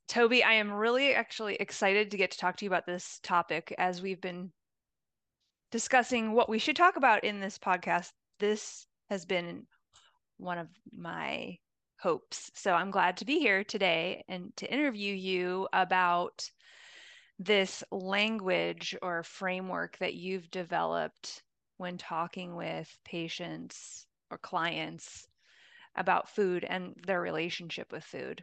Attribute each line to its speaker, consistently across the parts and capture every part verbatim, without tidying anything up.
Speaker 1: Toby, I am really actually excited to get to talk to you about this topic as we've been discussing what we should talk about in this podcast. This has been one of my hopes. So I'm glad to be here today and to interview you about this language or framework that you've developed when talking with patients or clients about food and their relationship with food.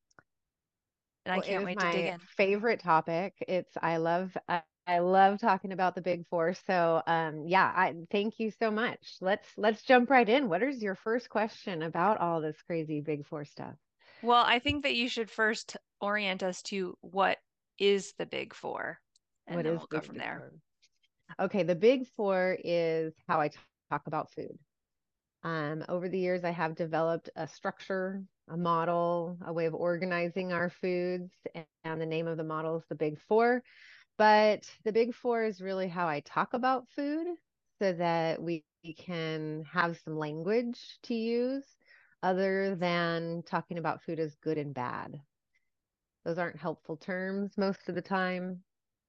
Speaker 1: And I
Speaker 2: Well, it
Speaker 1: can't
Speaker 2: is
Speaker 1: wait to dig
Speaker 2: my
Speaker 1: in.
Speaker 2: favorite topic. It's I love I, I love talking about the big four. So, um, yeah, I thank you so much. Let's let's jump right in. What is your first question about all this crazy big four stuff?
Speaker 1: Well, I think that you should first orient us to what is the Big Four, and
Speaker 2: What
Speaker 1: then
Speaker 2: is
Speaker 1: we'll
Speaker 2: the
Speaker 1: go from
Speaker 2: big
Speaker 1: there.
Speaker 2: four? Okay, the big four is how I t- talk about food. Um, over the years, I have developed a structure, a model, a way of organizing our foods, and the name of the model is the Big Four. But the big four is really how I talk about food so that we can have some language to use other than talking about food as good and bad. Those aren't helpful terms most of the time.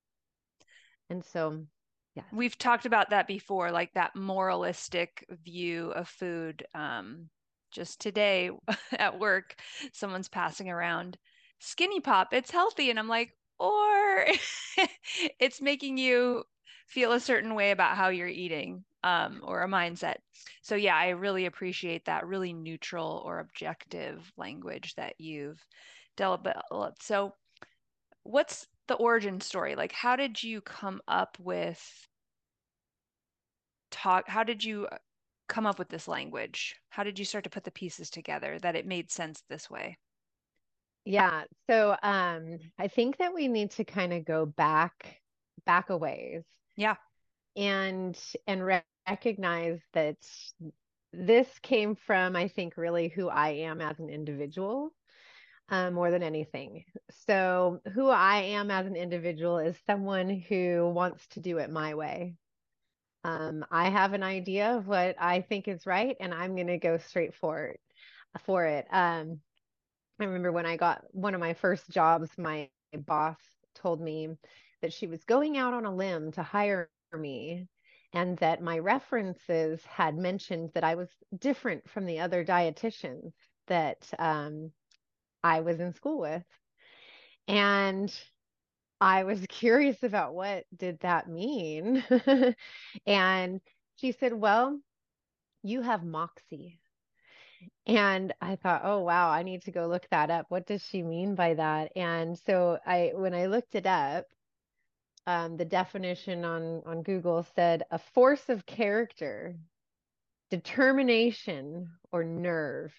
Speaker 2: And so, yes.
Speaker 1: We've talked about that before, like that moralistic view of food. Um, just today at work, someone's passing around Skinny Pop. It's healthy. And I'm like, or it's making you feel a certain way about how you're eating, um, or a mindset. So yeah, I really appreciate that really neutral or objective language that you've developed. So what's the origin story? Like, how did you come up with talk? How did you uh, come up with this language? How did you start to put the pieces together that it made sense this way?
Speaker 2: Yeah. So um, I think that we need to kind of go back back a ways
Speaker 1: Yeah.
Speaker 2: and and re recognize that this came from, I think, really who I am as an individual, um, more than anything. So, who I am as an individual is someone who wants to do it my way. Um, I have an idea of what I think is right, and I'm going to go straight for it. For it. Um, I remember when I got one of my first jobs, my boss told me that she was going out on a limb to hire me, and that my references had mentioned that I was different from the other dietitians that um, I was in school with. And I was curious about what did that mean. And she said, "Well, you have moxie." And I thought, "Oh wow, I need to go look that up. What does she mean by that?" And so I when I looked it up, um, the definition on on Google said a force of character, determination, or nerve.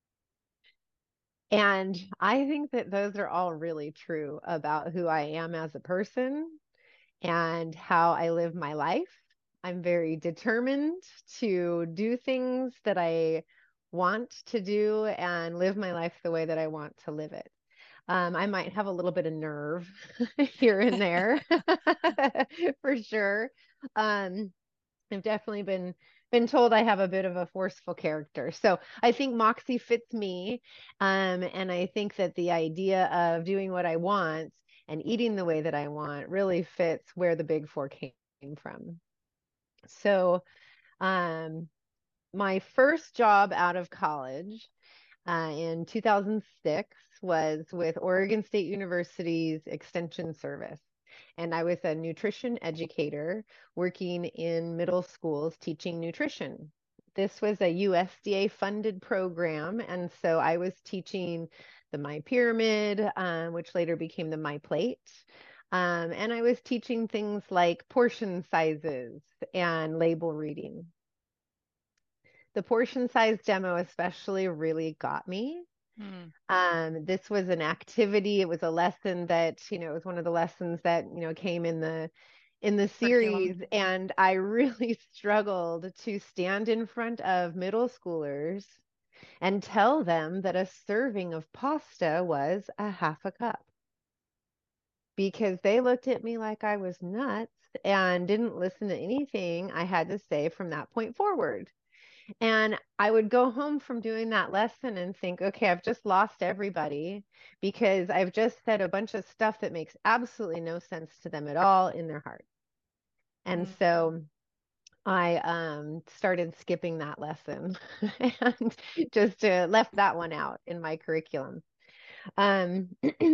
Speaker 2: And I think that those are all really true about who I am as a person and how I live my life. I'm very determined to do things that I want to do and live my life the way that I want to live it. Um, I might have a little bit of nerve here and there for sure. Um, I've definitely been been told I have a bit of a forceful character. So I think Moxie fits me. Um, and I think that the idea of doing what I want and eating the way that I want really fits where the big four came from. So um, my first job out of college uh, in two thousand six was with Oregon State University's Extension Service. And I was a nutrition educator working in middle schools teaching nutrition. This was a U S D A funded program. And so I was teaching the My Pyramid, um, which later became the My Plate. Um, and I was teaching things like portion sizes and label reading. The portion size demo especially really got me.
Speaker 1: Hmm.
Speaker 2: Um, this was an activity. It was a lesson that, you know, it was one of the lessons that, you know, came in the in the
Speaker 1: Curriculum.
Speaker 2: series. And I really struggled to stand in front of middle schoolers and tell them that a serving of pasta was a half a cup because they looked at me like I was nuts and didn't listen to anything I had to say from that point forward. And I would go home from doing that lesson and think, okay, I've just lost everybody because I've just said a bunch of stuff that makes absolutely no sense to them at all in their heart. And
Speaker 1: Mm.
Speaker 2: so I um, started skipping that lesson and just uh, left that one out in my curriculum. Um,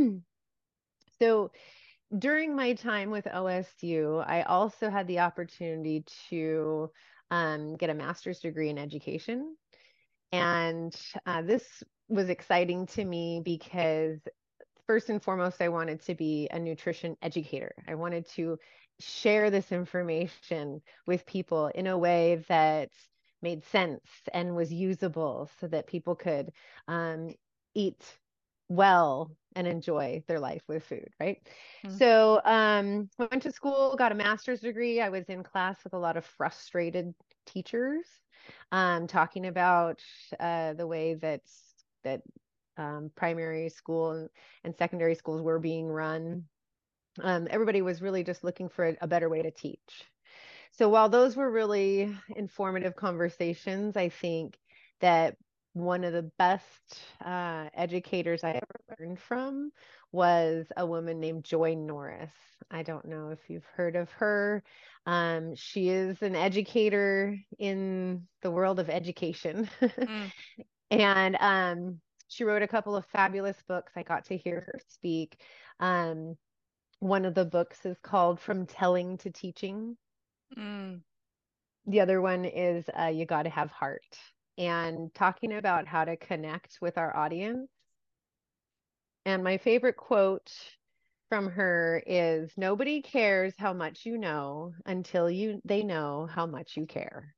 Speaker 2: so during my time with O S U, I also had the opportunity to um, get a master's degree in education. And uh, this was exciting to me because first and foremost, I wanted to be a nutrition educator. I wanted to share this information with people in a way that made sense and was usable so that people could um, eat well and enjoy their life with food, right?
Speaker 1: Mm.
Speaker 2: So um, went to school, got a master's degree. I was in class with a lot of frustrated teachers um, talking about uh, the way that that um, primary school and, and secondary schools were being run. Um, everybody was really just looking for a, a better way to teach. So while those were really informative conversations, I think that one of the best uh, educators I ever learned from was a woman named Joy Norris. I don't know if you've heard of her. Um, she is an educator in the world of education.
Speaker 1: Mm.
Speaker 2: And um, she wrote a couple of fabulous books. I got to hear her speak. Um, one of the books is called From Telling to Teaching.
Speaker 1: Mm.
Speaker 2: The other one is uh, You Gotta Have Heart. And talking about how to connect with our audience. And my favorite quote from her is, nobody cares how much you know until you they know how much you care.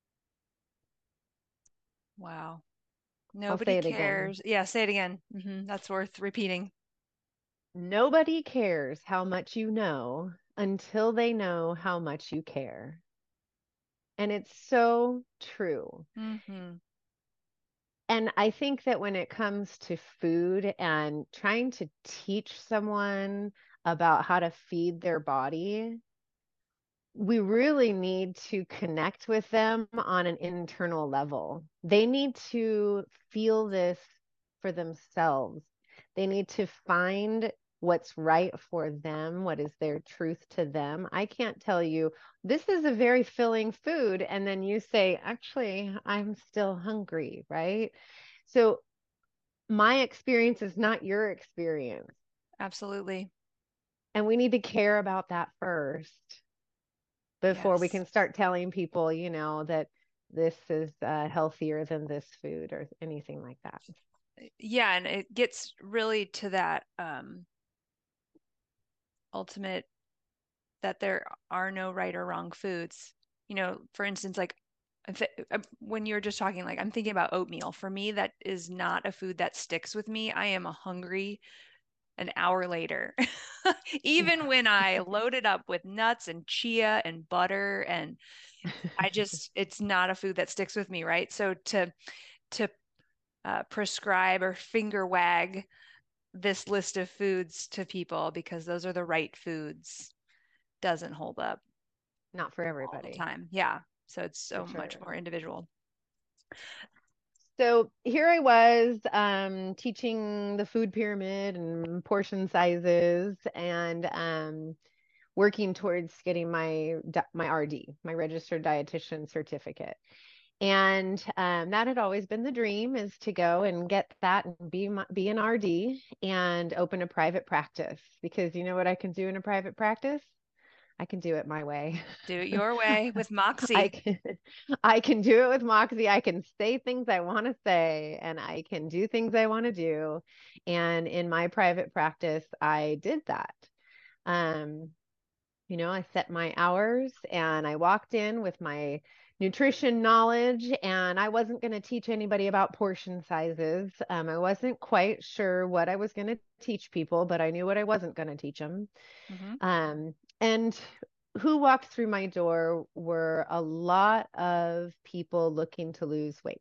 Speaker 1: Wow.
Speaker 2: I'll
Speaker 1: Nobody
Speaker 2: say it again.
Speaker 1: cares. Yeah, say it again. Hmm That's worth repeating.
Speaker 2: Nobody cares how much you know until they know how much you care. And it's so true.
Speaker 1: Hmm
Speaker 2: And I think that when it comes to food and trying to teach someone about how to feed their body, we really need to connect with them on an internal level. They need to feel this for themselves. They need to find what's right for them, what is their truth to them. I can't tell you, this is a very filling food. And then you say, actually, I'm still hungry, right? So my experience is not your experience.
Speaker 1: Absolutely.
Speaker 2: And we need to care about that first before we
Speaker 1: Yes.
Speaker 2: can start telling people, you know, that this is uh, healthier than this food or anything like that.
Speaker 1: Yeah, and it gets really to that um ultimate that there are no right or wrong foods. You know, for instance, like th uh, when you're just talking, like I'm thinking about oatmeal. For me, that is not a food that sticks with me. I am hungry an hour later. Even when I load it up with nuts and chia and butter and I just it's not a food that sticks with me, right? So to to uh, prescribe or finger wag this list of foods to people because those are the right foods doesn't hold up
Speaker 2: Not for
Speaker 1: all the
Speaker 2: everybody,
Speaker 1: time. Yeah. So it's
Speaker 2: for
Speaker 1: so much
Speaker 2: sure.
Speaker 1: more individual.
Speaker 2: So here I was um, teaching the food pyramid and portion sizes and um, working towards getting my my R D, my registered dietitian certificate. And um, that had always been the dream, is to go and get that and be my, be an R D and open a private practice, because you know what I can do in a private practice? I can do it my way.
Speaker 1: Do it your way with
Speaker 2: I
Speaker 1: Moxie.
Speaker 2: can I can do it with Moxie. I can say things I want to say and I can do things I want to do. And in my private practice, I did that. Um, you know, I set my hours and I walked in with my nutrition knowledge, and I wasn't going to teach anybody about portion sizes. Um, I wasn't quite sure what I was going to teach people, but I knew what I wasn't going to teach them.
Speaker 1: Hmm
Speaker 2: Um, and who walked through my door were a lot of people looking to lose weight.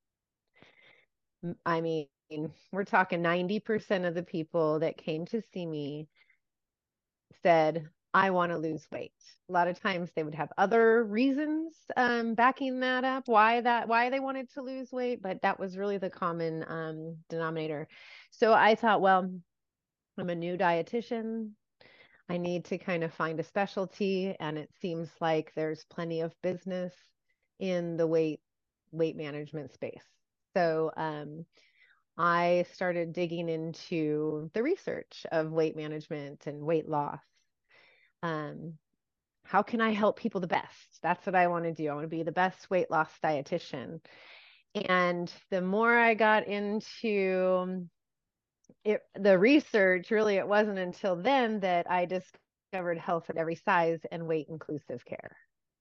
Speaker 2: I mean, we're talking ninety percent of the people that came to see me said, I want to lose weight. A lot of times they would have other reasons um, backing that up, why that why they wanted to lose weight, but that was really the common um, denominator. So I thought, well, I'm a new dietitian. I need to kind of find a specialty, and it seems like there's plenty of business in the weight weight management space. So um, I started digging into the research of weight management and weight loss. Um, how can I help people the best? That's what I want to do. I want to be the best weight loss dietitian. And the more I got into it, the research, really, it wasn't until then that I discovered health at every size and weight inclusive care.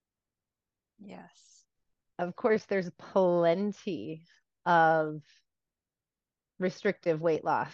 Speaker 1: Yes.
Speaker 2: Of course, there's plenty of restrictive weight loss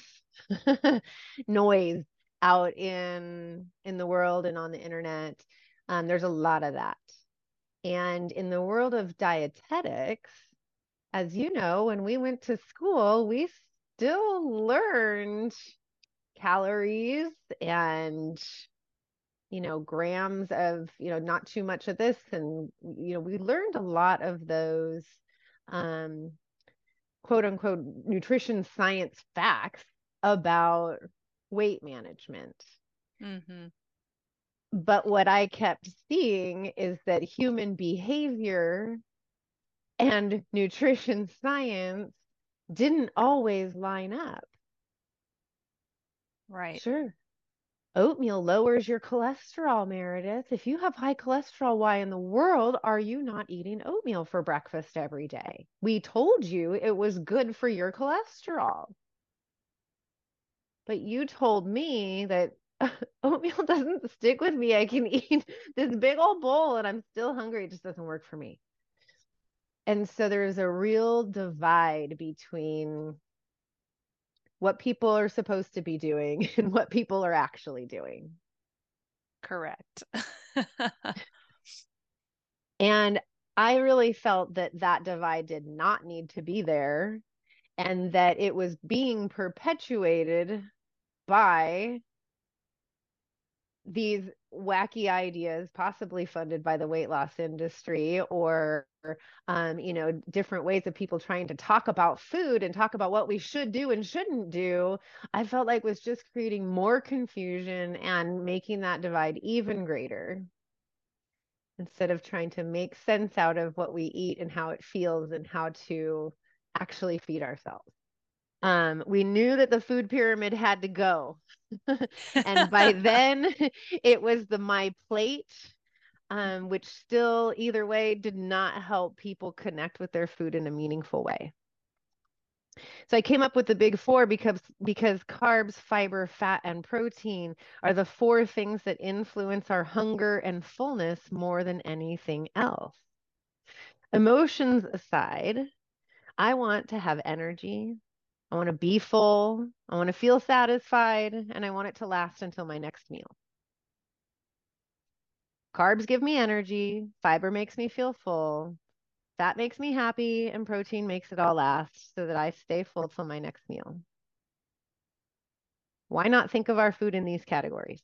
Speaker 2: noise out in in the world and on the internet. Um, there's a lot of that. And in the world of dietetics, as you know, when we went to school, we still learned calories and, you know, grams of, you know, not too much of this. And, you know, we learned a lot of those um, quote unquote nutrition science facts about weight management.
Speaker 1: Mm-hmm.
Speaker 2: But what I kept seeing is that human behavior and nutrition science didn't always line up.
Speaker 1: Right.
Speaker 2: Sure. Oatmeal lowers your cholesterol, Meredith. If you have high cholesterol, why in the world are you not eating oatmeal for breakfast every day? We told you it was good for your cholesterol. But you told me that oatmeal doesn't stick with me. I can eat this big old bowl and I'm still hungry. It just doesn't work for me. And so there's a real divide between what people are supposed to be doing and what people are actually doing.
Speaker 1: Correct.
Speaker 2: And I really felt that that divide did not need to be there and that it was being perpetuated by these wacky ideas, possibly funded by the weight loss industry, or um, you know, different ways of people trying to talk about food and talk about what we should do and shouldn't do. I felt like was just creating more confusion and making that divide even greater, instead of trying to make sense out of what we eat and how it feels and how to actually feed ourselves. Um, we knew that the food pyramid had to go. And by then, it was the My Plate, um, which still, either way, did not help people connect with their food in a meaningful way. So I came up with the big four because because carbs, fiber, fat, and protein are the four things that influence our hunger and fullness more than anything else. Emotions aside, I want to have energy. I want to be full. I want to feel satisfied, and I want it to last until my next meal. Carbs give me energy, fiber makes me feel full, fat makes me happy, and protein makes it all last so that I stay full till my next meal. Why not think of our food in these categories?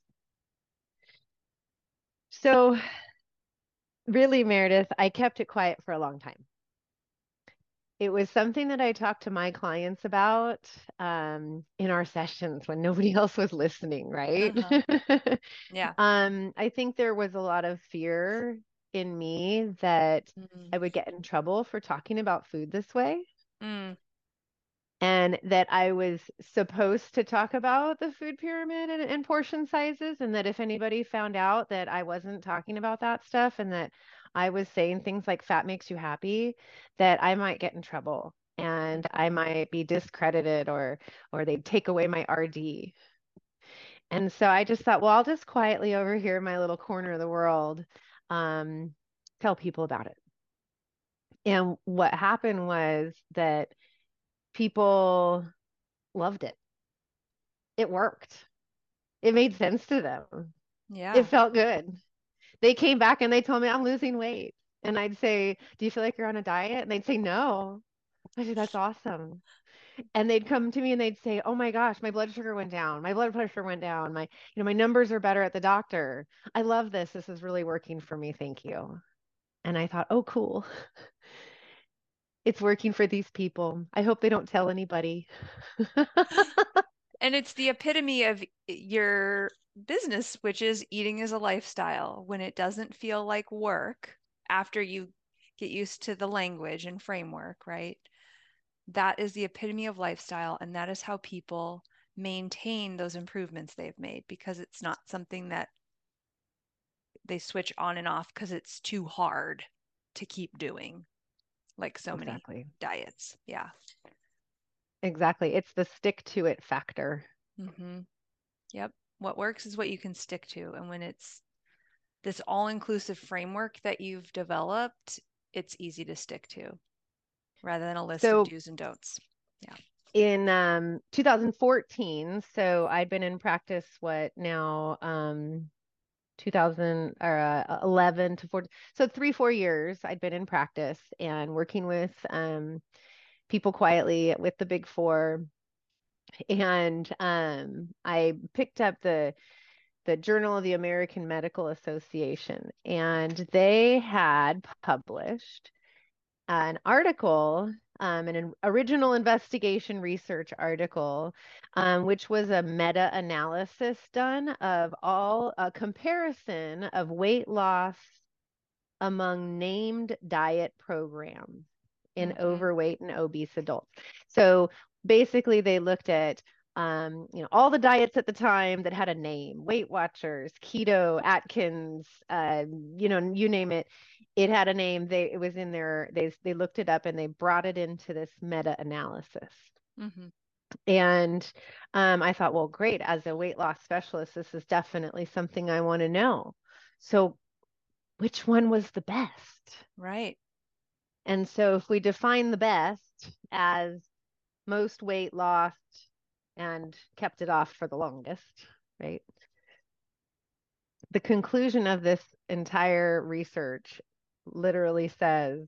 Speaker 2: So, really, Meredith, I kept it quiet for a long time. It was something that I talked to my clients about um, in our sessions when nobody else was listening, right?
Speaker 1: Uh-huh. Yeah.
Speaker 2: um, I think there was a lot of fear in me that
Speaker 1: Mm.
Speaker 2: I would get in trouble for talking about food this way,
Speaker 1: Mm.
Speaker 2: and that I was supposed to talk about the food pyramid and, and portion sizes, and that if anybody found out that I wasn't talking about that stuff and that I was saying things like fat makes you happy, that I might get in trouble and I might be discredited, or or they'd take away my R D. And so I just thought, well, I'll just quietly over here in my little corner of the world um, tell people about it. And what happened was that people loved it. It worked. It made sense to them. It
Speaker 1: Yeah.
Speaker 2: felt good. They came back and they told me I'm losing weight. And I'd say, do you feel like you're on a diet? And they'd say, no. I said, that's awesome. And they'd come to me and they'd say, "Oh my gosh, my blood sugar went down. My blood pressure went down. My, you know, my numbers are better at the doctor. I love this. This is really working for me. Thank you." And I thought, "Oh, cool. It's working for these people. I hope they don't tell anybody."
Speaker 1: And it's the epitome of your business, which is eating as a lifestyle. When it doesn't feel like work after you get used to the language and framework, right? That is the epitome of lifestyle. And that is how people maintain those improvements they've made, because it's not something that they switch on and off because it's too hard to keep doing, like so many
Speaker 2: Exactly.
Speaker 1: diets. Yeah.
Speaker 2: Exactly. It's the stick to it factor.
Speaker 1: Mm-hmm. Yep. What works is what you can stick to. And when it's this all-inclusive framework that you've developed, it's easy to stick to rather than a list of
Speaker 2: So
Speaker 1: do's and don'ts. Yeah.
Speaker 2: in um, two thousand fourteen, so I'd been in practice, what now, um, two thousand or uh, eleven to fourteen, so three, four years I'd been in practice and working with um, people quietly with the Big Four. And um, I picked up the the Journal of the American Medical Association, and they had published an article, um, an original investigation research article, um, which was a meta-analysis done of all a comparison of weight loss among named diet programs in
Speaker 1: Mm-hmm.
Speaker 2: overweight and obese adults. So basically, they looked at um, you know, all the diets at the time that had a name: Weight Watchers, Keto, Atkins, uh, you know, you name it. It had a name. They it was in there. They they looked it up and they brought it into this meta-analysis.
Speaker 1: Mm-hmm.
Speaker 2: And um, I thought, well, great. As a weight loss specialist, this is definitely something I want to know. So, which one was the best?
Speaker 1: Right.
Speaker 2: And so if we define the best as most weight lost and kept it off for the longest, right? The conclusion of this entire research literally says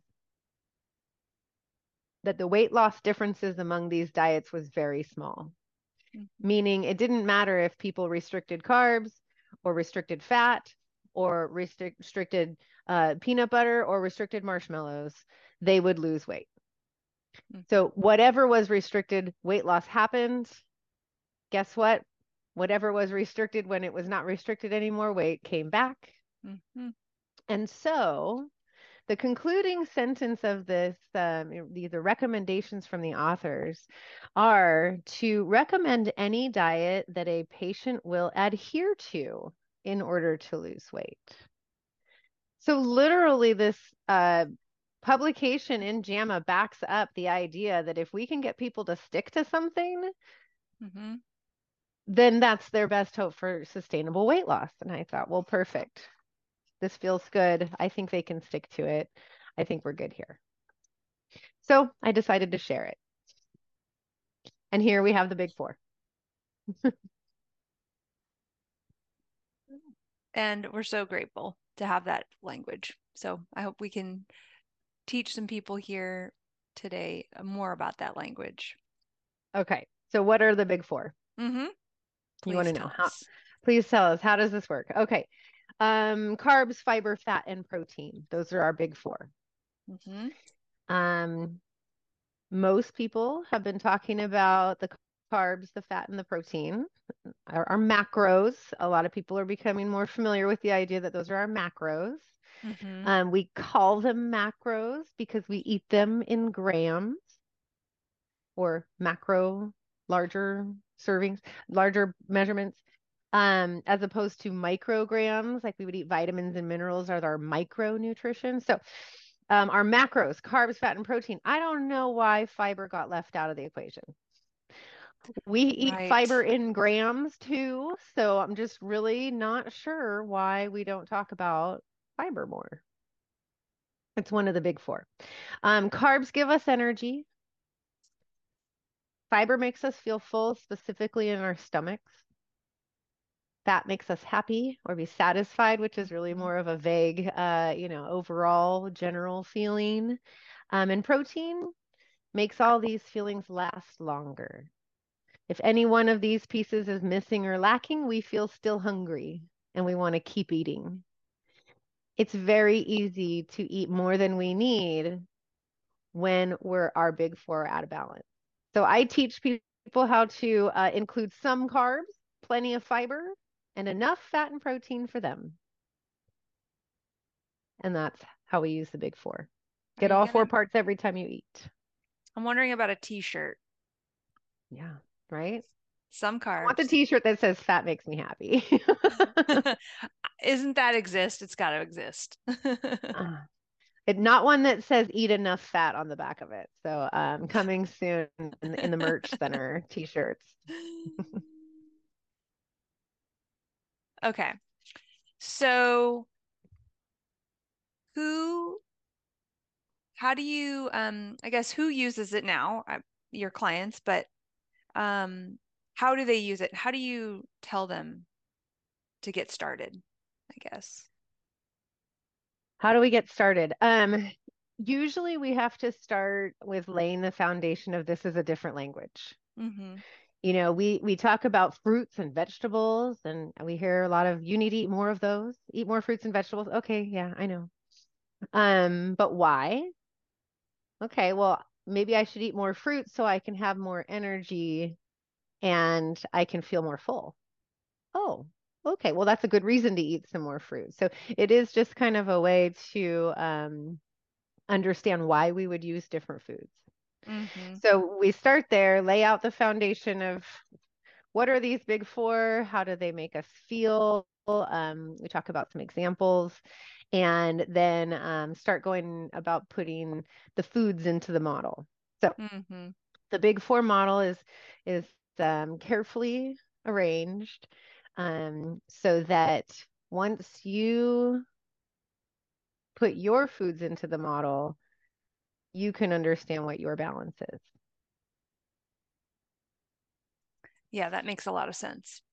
Speaker 2: that the weight loss differences among these diets was very small,
Speaker 1: Mm-hmm.
Speaker 2: meaning it didn't matter if people restricted carbs or restricted fat or restric- restricted uh, peanut butter or restricted marshmallows, they would lose weight.
Speaker 1: Mm-hmm.
Speaker 2: So whatever was restricted, weight loss happened. Guess what? Whatever was restricted when it was not restricted anymore, weight came back.
Speaker 1: Mm-hmm.
Speaker 2: And so the concluding sentence of this, um, the, the recommendations from the authors are to recommend any diet that a patient will adhere to in order to lose weight. So literally this uh, publication in JAMA backs up the idea that if we can get people to stick to something,
Speaker 1: Mm-hmm.
Speaker 2: then that's their best hope for sustainable weight loss. And I thought, well, perfect. This feels good. I think they can stick to it. I think we're good here. So I decided to share it. And here we have the Big Four.
Speaker 1: And we're so grateful to have that language. So I hope we can teach some people here today more about that language.
Speaker 2: Okay. So what are the Big Four?
Speaker 1: Mm-hmm.
Speaker 2: You want
Speaker 1: Please
Speaker 2: to know
Speaker 1: tell
Speaker 2: how?
Speaker 1: us.
Speaker 2: Please tell us, how does this work? Okay. Um, carbs, fiber, fat, and protein. Those are our Big Four.
Speaker 1: Mm-hmm.
Speaker 2: Um, most people have been talking about the carbs, the fat, and the protein, our, our macros. A lot of people are becoming more familiar with the idea that those are our macros.
Speaker 1: Mm-hmm.
Speaker 2: Um, we call them macros because we eat them in grams or macro, larger servings, larger measurements, um, as opposed to micrograms, like we would eat vitamins and minerals are our micronutrition. So um, our macros, carbs, fat, and protein. I don't know why fiber got left out of the equation. We eat
Speaker 1: Right.
Speaker 2: fiber in grams too, so I'm just really not sure why we don't talk about fiber more. It's one of the big four. Um, carbs give us energy. Fiber makes us feel full, specifically in our stomachs. Fat makes us happy or be satisfied, which is really
Speaker 1: Mm-hmm.
Speaker 2: more of a vague, uh, you know, overall general feeling. Um, and protein makes all these feelings last longer. If any one of these pieces is missing or lacking, we feel still hungry and we want to keep eating. It's very easy to eat more than we need when we're our big four are out of balance. So I teach people how to uh, include some carbs, plenty of fiber, and enough fat and protein for them. And that's how we use the big four.
Speaker 1: Are
Speaker 2: Get
Speaker 1: you
Speaker 2: all four
Speaker 1: gonna?
Speaker 2: parts every time you eat.
Speaker 1: I'm wondering about a t-shirt.
Speaker 2: Yeah, right?
Speaker 1: Some
Speaker 2: I want the
Speaker 1: carbs.
Speaker 2: t-shirt that says fat makes me happy.
Speaker 1: Isn't that exist? It's got to exist.
Speaker 2: Uh, it, not one that says eat enough fat on the back of it. So um, coming soon in, in the merch center t-shirts.
Speaker 1: Okay. So who, how do you, um, I guess who uses it now? Uh, your clients, but um, how do they use it? How do you tell them to get started, I guess?
Speaker 2: How do we get started? Um, usually we have to start with laying the foundation of this is a different language.
Speaker 1: Mm-hmm.
Speaker 2: You know, we we talk about fruits and vegetables, and we hear a lot of you need to eat more of those, eat more fruits and vegetables. Okay, yeah, I know. Um, but why? Okay, well, maybe I should eat more fruit so I can have more energy and I can feel more full. Oh, okay. Well, that's a good reason to eat some more fruit. So it is just kind of a way to um, understand why we would use different foods.
Speaker 1: Mm-hmm.
Speaker 2: So we start there, lay out the foundation of what are these big four? How do they make us feel? Um, we talk about some examples and then um, start going about putting the foods into the model. So
Speaker 1: Mm-hmm.
Speaker 2: the big four model is is um, carefully arranged um, so that once you put your foods into the model, you can understand what your balance is.
Speaker 1: Yeah, that makes a lot of sense.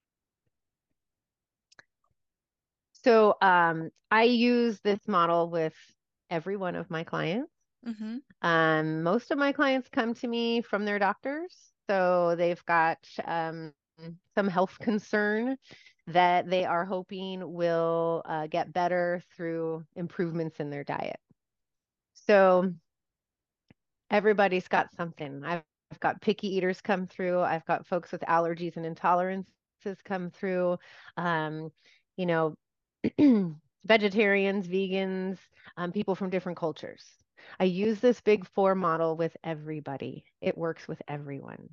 Speaker 2: So um, I use this model with every one of my clients.
Speaker 1: Mm-hmm.
Speaker 2: Um, most of my clients come to me from their doctors. So they've got um, some health concern that they are hoping will uh, get better through improvements in their diet. So everybody's got something. I've, I've got picky eaters come through. I've got folks with allergies and intolerances come through. Um, you know, vegetarians, vegans, um, people from different cultures. I use this big four model with everybody. It works with everyone.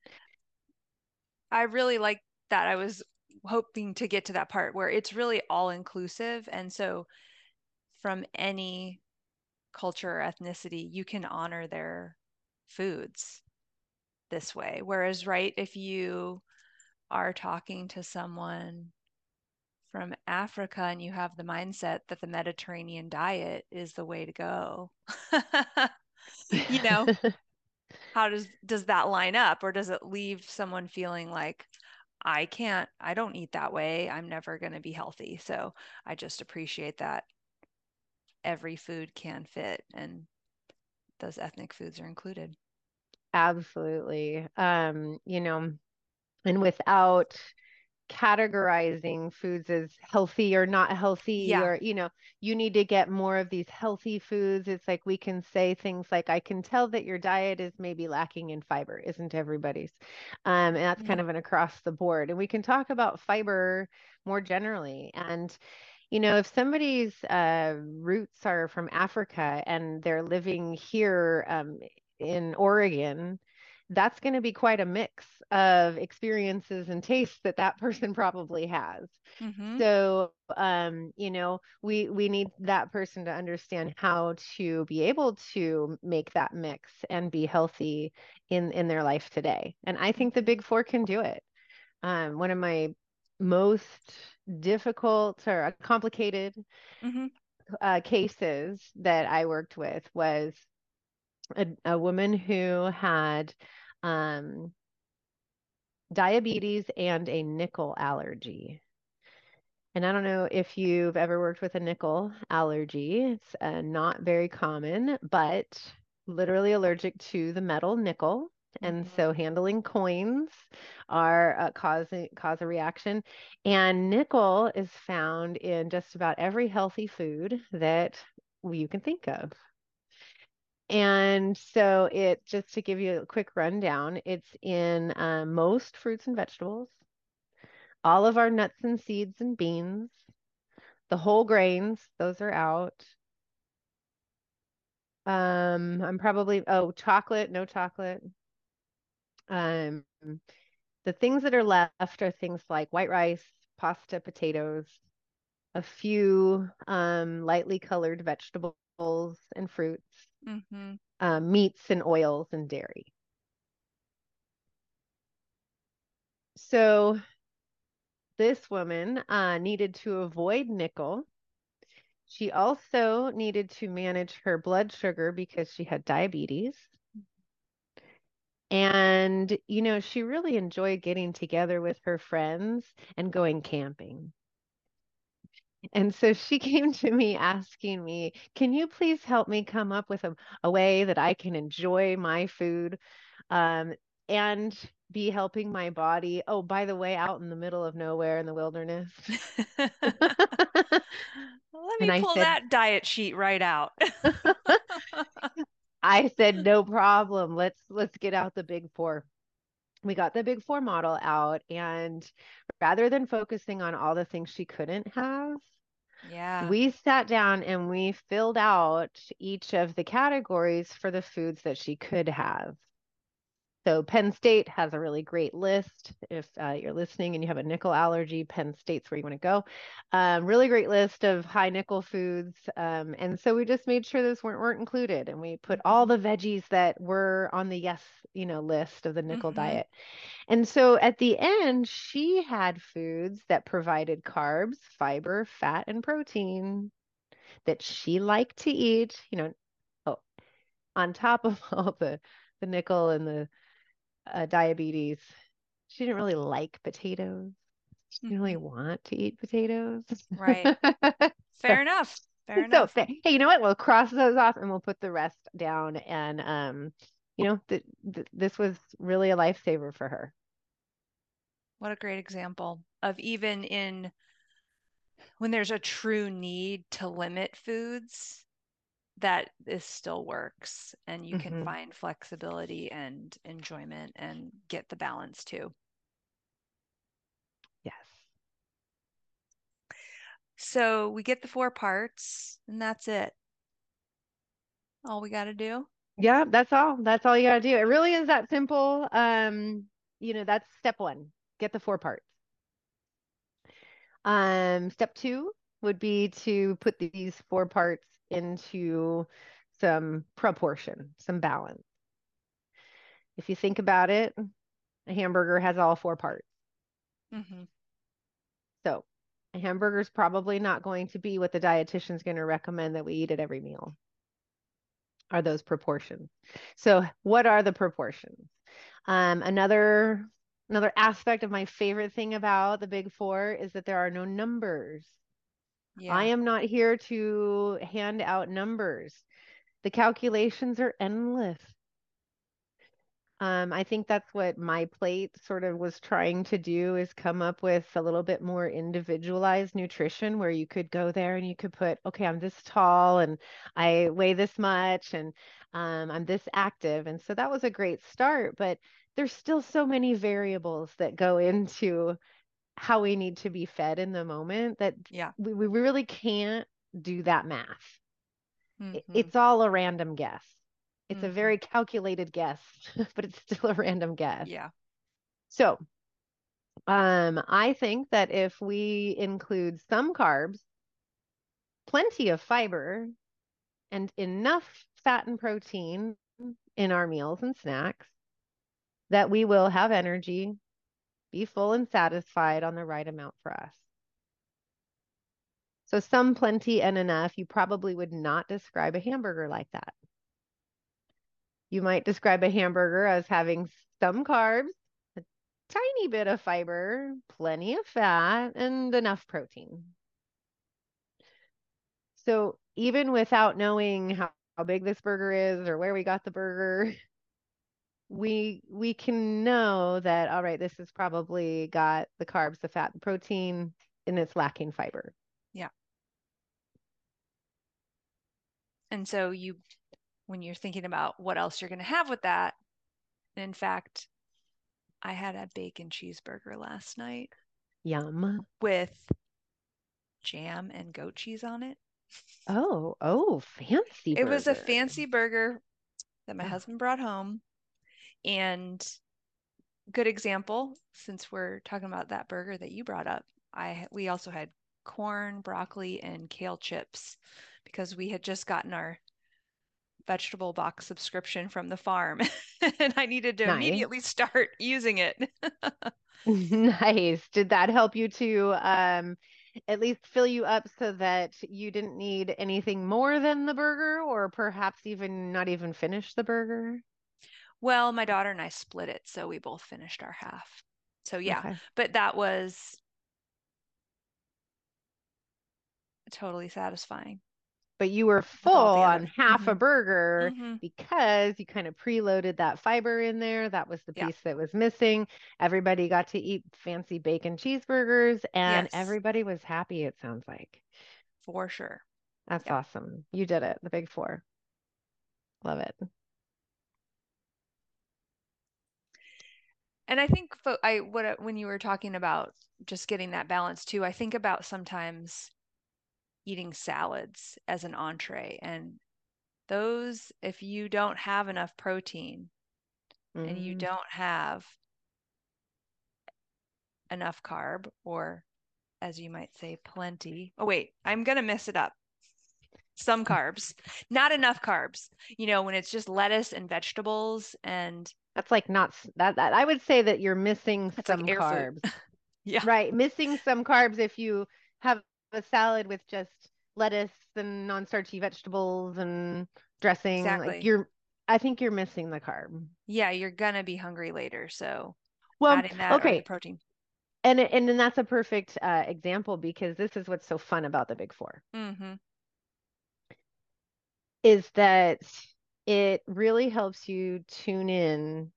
Speaker 1: I really like that. I was hoping to get to that part where it's really all inclusive. And so from any culture or ethnicity, you can honor their foods this way. Whereas, right, if you are talking to someone from Africa and you have the mindset that the Mediterranean diet is the way to go, you know, how does does that line up, or does it leave someone feeling like I can't, I don't eat that way. I'm never going to be healthy. So I just appreciate that every food can fit and those ethnic foods are included.
Speaker 2: Absolutely. Um, you know, and without categorizing foods as healthy or not healthy,
Speaker 1: Yeah.
Speaker 2: or you know you need to get more of these healthy foods. It's like we can say things like I can tell that your diet is maybe lacking in fiber. Isn't everybody's? Um, and that's kind
Speaker 1: Mm.
Speaker 2: of an across the board, and we can talk about fiber more generally. And you know if somebody's uh, roots are from Africa and they're living here um, in Oregon, that's going to be quite a mix of experiences and tastes that that person probably has.
Speaker 1: Mm-hmm.
Speaker 2: So, um, you know, we we need that person to understand how to be able to make that mix and be healthy in in their life today. And I think the
Speaker 1: Mm-hmm.
Speaker 2: Big Four can do it. Um, one of my most difficult or complicated
Speaker 1: Mm-hmm.
Speaker 2: uh, cases that I worked with was a, a woman who had um, diabetes and a nickel allergy. And I don't know if you've ever worked with a nickel allergy. It's uh, not very common, but literally allergic to the metal nickel. And
Speaker 1: Mm-hmm.
Speaker 2: so handling coins are uh, cause cause a reaction. And nickel is found in just about every healthy food that you can think of. And so it, just to give you a quick rundown, it's in uh, most fruits and vegetables, all of our nuts and seeds and beans, the whole grains, those are out. Um, I'm probably, oh, chocolate, no chocolate. Um, the things that are left are things like white rice, pasta, potatoes, a few um, lightly colored vegetables and fruits,
Speaker 1: Mm-hmm.
Speaker 2: um, meats and oils and dairy. So this woman uh, needed to avoid nickel. She also needed to manage her blood sugar because she had diabetes. And, you know, she really enjoyed getting together with her friends and going camping. And so she came to me asking me, can you please help me come up with a, a way that I can enjoy my food um, and be helping my body? Oh, by the way, out in the middle of nowhere in the wilderness.
Speaker 1: Let
Speaker 2: And
Speaker 1: me
Speaker 2: I
Speaker 1: pull
Speaker 2: said,
Speaker 1: that diet sheet right out.
Speaker 2: I said, no problem. Let's let's get out the big four. We got the big four model out, and rather than focusing on all the things she couldn't have,
Speaker 1: Yeah.
Speaker 2: we sat down and we filled out each of the categories for the foods that she could have. So Penn State has a really great list. If uh, you're listening and you have a nickel allergy, Penn State's where you want to go. Um, really great list of high nickel foods. Um, and so we just made sure those weren't, weren't included. And we put all
Speaker 1: Mm-hmm.
Speaker 2: the veggies that were on the yes, you know, list of the nickel
Speaker 1: Mm-hmm.
Speaker 2: diet. And so at the end, she had foods that provided carbs, fiber, fat, and protein that she liked to eat, you know, oh, on top of all the the nickel and the uh, diabetes. She didn't really like potatoes. She didn't
Speaker 1: Mm-hmm.
Speaker 2: really want to eat potatoes.
Speaker 1: Right.
Speaker 2: so,
Speaker 1: Fair enough. Fair
Speaker 2: so
Speaker 1: enough.
Speaker 2: th- hey, you know what? We'll cross those off and we'll put the rest down. And um, you know, th- th- this was really a lifesaver for her.
Speaker 1: What a great example of, even in when there's a true need to limit foods, that this still works and you can
Speaker 2: Hmm.
Speaker 1: find flexibility and enjoyment and get the balance too.
Speaker 2: Yes.
Speaker 1: So we get the four parts and that's it. All we got to do.
Speaker 2: Yeah, that's all. That's all you gotta do. It really is that simple. Um, you know, that's step one. Get the four parts. Um, step two would be to put these four parts into some proportion, some balance. If you think about it, a hamburger has all four parts.
Speaker 1: Mm-hmm.
Speaker 2: So a hamburger is probably not going to be what the dietitian's going to recommend that we eat at every meal. Are those proportions? So what are the proportions? Um, another another aspect of my favorite thing about the Big Four is that there are no numbers. I
Speaker 1: Yeah.
Speaker 2: am not here to hand out numbers. The calculations are endless. Um, I think that's what my plate sort of was trying to do, is come up with a little bit more individualized nutrition where you could go there and you could put, okay, I'm this tall and I weigh this much and um, I'm this active. And so that was a great start, but there's still so many variables that go into how we need to be fed in the moment that
Speaker 1: Yeah.
Speaker 2: we, we really can't do that math.
Speaker 1: Mm-hmm.
Speaker 2: It's all a random guess. It's a
Speaker 1: Mm-hmm.
Speaker 2: very calculated guess, but it's still a random guess.
Speaker 1: Yeah.
Speaker 2: So, um, I think that if we include some carbs, plenty of fiber, and enough fat and protein in our meals and snacks, that we will have energy, be full and satisfied on the right amount for us. So, some, plenty, and enough, you probably would not describe a hamburger like that. You might describe a hamburger as having some carbs, a tiny bit of fiber, plenty of fat, and enough protein. So even without knowing how how big this burger is or where we got the burger, we we can know that, all right, this has probably got the carbs, the fat, the protein, and it's lacking fiber.
Speaker 1: Yeah. And so you, when you're thinking about what else you're going to have with that, in fact, I had a bacon cheeseburger last night
Speaker 2: Yum.
Speaker 1: with jam and goat cheese on it.
Speaker 2: Oh, oh, fancy
Speaker 1: It was a
Speaker 2: burger.
Speaker 1: fancy burger that my
Speaker 2: Oh,
Speaker 1: husband brought home. And good example, since we're talking about that burger that you brought up, I we also had corn, broccoli, and kale chips because we had just gotten our vegetable box subscription from the farm and I needed to
Speaker 2: nice.
Speaker 1: immediately start using it.
Speaker 2: Nice. Did that help you to um at least fill you up so that you didn't need anything more than the burger, or perhaps even not even finish the burger?
Speaker 1: Well, my daughter and I split it, so we both finished our half. So yeah,
Speaker 2: Okay.
Speaker 1: but that was totally satisfying
Speaker 2: But you were
Speaker 1: with all
Speaker 2: full
Speaker 1: the
Speaker 2: on
Speaker 1: other.
Speaker 2: half a
Speaker 1: Hmm.
Speaker 2: burger
Speaker 1: Hmm.
Speaker 2: because you kind of preloaded that fiber in there. That was the
Speaker 1: Yeah.
Speaker 2: piece that was missing. Everybody got to eat fancy bacon cheeseburgers and
Speaker 1: Yes,
Speaker 2: everybody was happy, it sounds like.
Speaker 1: for sure.
Speaker 2: That's
Speaker 1: Yeah.
Speaker 2: awesome. You did it, the big four. Love it.
Speaker 1: And I think fo- I what when you were talking about just getting that balance too, I think about sometimes eating salads as an entree and those if you don't have enough protein and you
Speaker 2: Mm.
Speaker 1: don't have enough carb or as you might say plenty. Oh wait, I'm going to mess it up. Some carbs, not enough carbs. You know, when it's just lettuce and vegetables and
Speaker 2: That's like not s- that, that I would say that you're missing
Speaker 1: it's like
Speaker 2: some
Speaker 1: air food.
Speaker 2: carbs.
Speaker 1: Yeah,
Speaker 2: Right, missing some carbs if you have a salad with just lettuce and non-starchy vegetables and dressing. Like
Speaker 1: exactly.
Speaker 2: you're, I think you're missing the carb.
Speaker 1: Yeah, you're gonna be hungry later, so
Speaker 2: Well,
Speaker 1: adding that or the
Speaker 2: okay,
Speaker 1: protein.
Speaker 2: and and then that's a perfect uh, example because this is what's so fun about the Big Four
Speaker 1: Mm-hmm.
Speaker 2: is that it really helps you tune in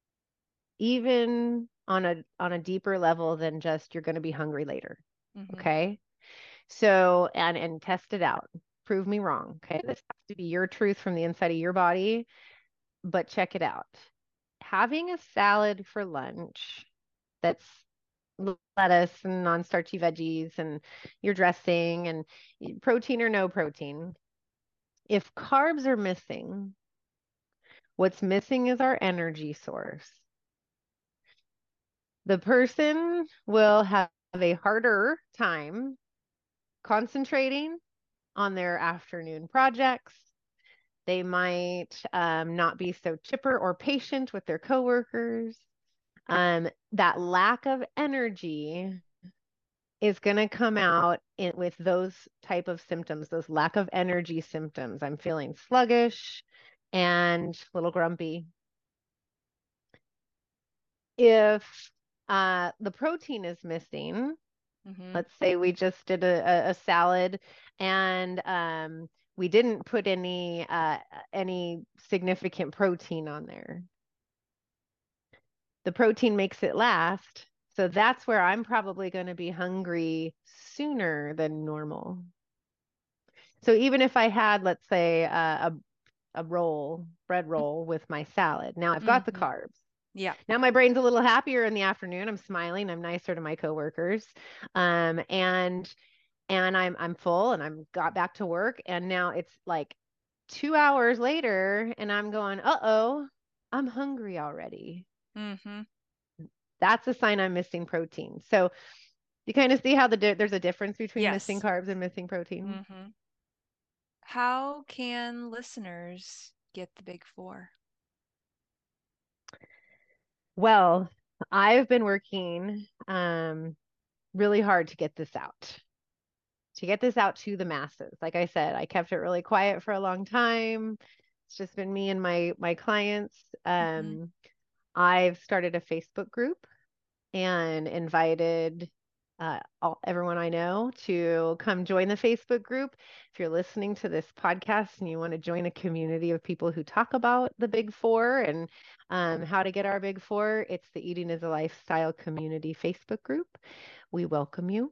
Speaker 2: even on a on a deeper level than just you're going to be hungry later.
Speaker 1: Mm-hmm.
Speaker 2: Okay. So, and and test it out. Prove me wrong. Okay. This has to be your truth from the inside of your body, but check it out. Having a salad for lunch that's lettuce and non-starchy veggies and your dressing and protein or no protein. If carbs are missing, what's missing is our energy source. The person will have a harder time concentrating on their afternoon projects. They might um, not be so chipper or patient with their coworkers. Um, that lack of energy is going to come out in, with those type of symptoms, those lack of energy symptoms. I'm feeling sluggish and a little grumpy. If uh, the protein is missing,
Speaker 1: Mm-hmm.
Speaker 2: let's say we just did a, a salad and um, we didn't put any uh, any significant protein on there. The protein makes it last. So that's where I'm probably going to be hungry sooner than normal. So even if I had, let's say, uh, a a roll, bread roll with my salad, now I've got the
Speaker 1: Mm-hmm.
Speaker 2: carbs.
Speaker 1: Yeah.
Speaker 2: Now my brain's a little happier in the afternoon. I'm smiling. I'm nicer to my coworkers, um, and and I'm I'm full, and I'm got back to work, and now it's like two hours later, and I'm going, uh-oh, I'm hungry already.
Speaker 1: Mm-hmm.
Speaker 2: That's a sign I'm missing protein. So you kind of see how the di- there's a difference between missing
Speaker 1: Yes.
Speaker 2: carbs and missing protein.
Speaker 1: Mm-hmm. How can listeners get the big four?
Speaker 2: Well, I've been working um, really hard to get this out, to get this out to the masses. Like I said, I kept it really quiet for a long time. It's just been me and my my clients.
Speaker 1: Mm-hmm.
Speaker 2: Um, I've started a Facebook group and invited uh, all, everyone I know to come join the Facebook group. If you're listening to this podcast and you want to join a community of people who talk about the Big Four and um, how to get our Big Four, it's the Eating is a Lifestyle Community Facebook group. We welcome you.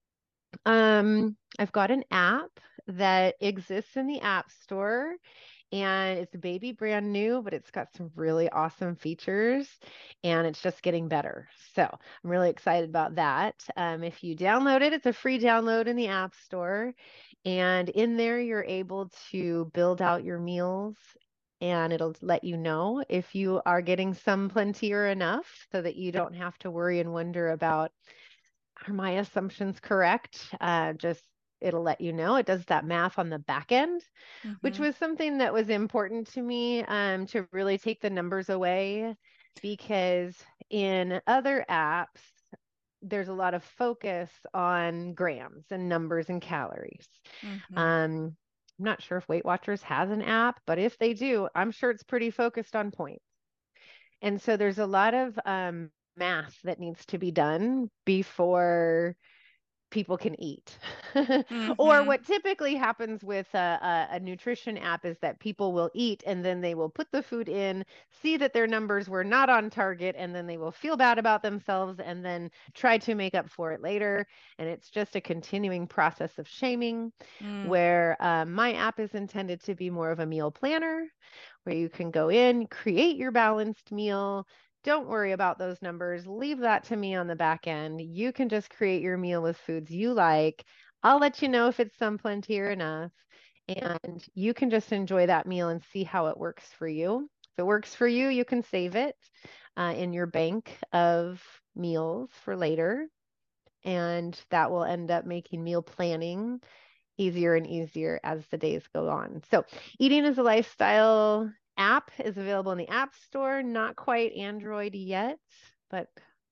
Speaker 2: Um, I've got an app that exists in the App Store, and it's baby brand new, but it's got some really awesome features, and it's just getting better. So I'm really excited about that. Um, if you download it, it's a free download in the App Store, and in there you're able to build out your meals. And it'll let you know if you are getting some plenty or enough so that you don't have to worry and wonder about, are my assumptions correct? Uh, just it'll let you know. It does that math on the back end, which
Speaker 1: Mm-hmm.
Speaker 2: was something that was important to me, um, to really take the numbers away, because in other apps, there's a lot of focus on grams and numbers and calories.
Speaker 1: Mm-hmm.
Speaker 2: Um, I'm not sure if Weight Watchers has an app, but if they do, I'm sure it's pretty focused on points. And so there's a lot of um, math that needs to be done before people can eat. Or
Speaker 1: Mm-hmm.
Speaker 2: what typically happens with a, a, a nutrition app is that people will eat and then they will put the food in, see that their numbers were not on target, and then they will feel bad about themselves and then try to make up for it later. And it's just a continuing process of shaming,
Speaker 1: Mm.
Speaker 2: where um, my app is intended to be more of a meal planner, where you can go in, create your balanced meal. Don't worry about those numbers. Leave that to me on the back end. You can just create your meal with foods you like. I'll let you know if it's some plenty or enough. And you can just enjoy that meal and see how it works for you. If it works for you, you can save it uh, in your bank of meals for later. And that will end up making meal planning easier and easier as the days go on. So, Eating is a Lifestyle app is available in the App Store, not quite Android yet, but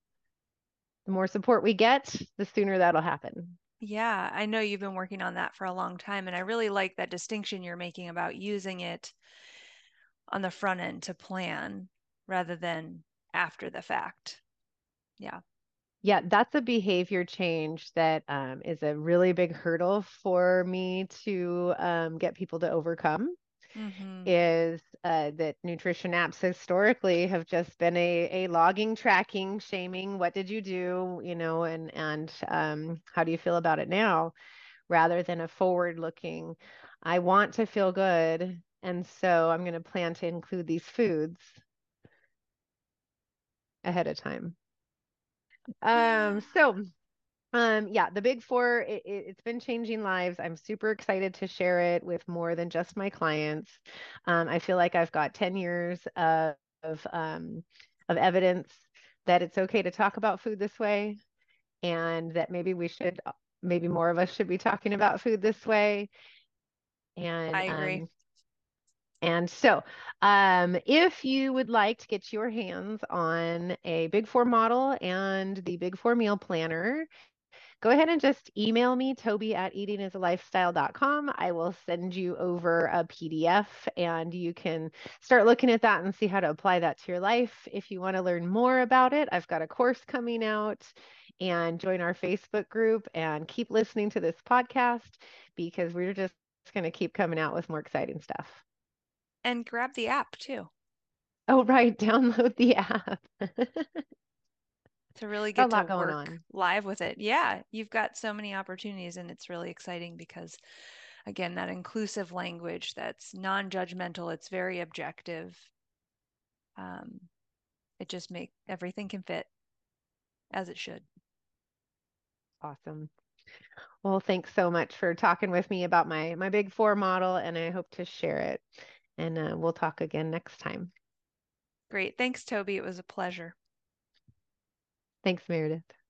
Speaker 2: the more support we get, the sooner that'll happen.
Speaker 1: Yeah, I know you've been working on that for a long time, and I really like that distinction you're making about using it on the front end to plan rather than after the fact. Yeah.
Speaker 2: Yeah, that's a behavior change that um, is a really big hurdle for me to um, get people to overcome.
Speaker 1: Mm-hmm.
Speaker 2: Is uh, that nutrition apps historically have just been a, a logging, tracking, shaming. What did you do? You know, and and um, how do you feel about it now? Rather than a forward looking, I want to feel good, and so I'm going to plan to include these foods ahead of time. Um, so Um, yeah, the Big Four, it, it, it's been changing lives. I'm super excited to share it with more than just my clients. Um, I feel like I've got ten years of, of, um, of evidence that it's okay to talk about food this way, and that maybe we should, maybe more of us should be talking about food this way.
Speaker 1: I
Speaker 2: And
Speaker 1: agree.
Speaker 2: um, and so, um, if you would like to get your hands on a Big Four model and the Big Four meal planner, go ahead and just email me, Toby at eating is a lifestyle dot com. I will send you over a P D F and you can start looking at that and see how to apply that to your life. If you want to learn more about it, I've got a course coming out, and join our Facebook group and keep listening to this podcast, because we're just going to keep coming out with more exciting stuff.
Speaker 1: And grab the app too
Speaker 2: Oh, right. Download the app.
Speaker 1: to really
Speaker 2: A
Speaker 1: get to
Speaker 2: lot going
Speaker 1: work
Speaker 2: on.
Speaker 1: live with it. Yeah, you've got so many opportunities, and it's really exciting because, again, that inclusive language that's non-judgmental, it's very objective. Um, it just make everything can fit as it should.
Speaker 2: Awesome. Well, thanks so much for talking with me about my my Big Four model, and I hope to share it. And uh, we'll talk again next time.
Speaker 1: Great. Thanks, Toby. It was a pleasure.
Speaker 2: Thanks, Meredith.